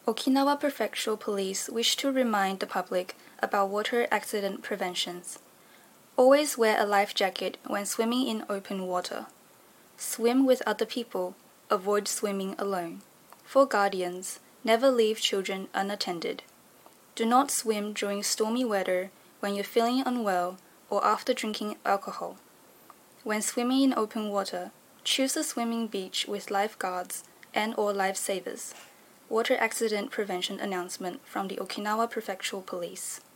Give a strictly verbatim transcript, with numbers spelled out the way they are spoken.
Okinawa Prefectural Police wish to remind the public about water accident preventions. Always wear a life jacket when swimming in open water. Swim with other people. Avoid swimming alone. For guardians, never leave children unattended. Do not swim during stormy weather, when you're feeling unwell, or after drinking alcohol. When swimming in open water, choose a swimming beach with lifeguards and or lifesavers. Water accident prevention announcement from the Okinawa Prefectural Police.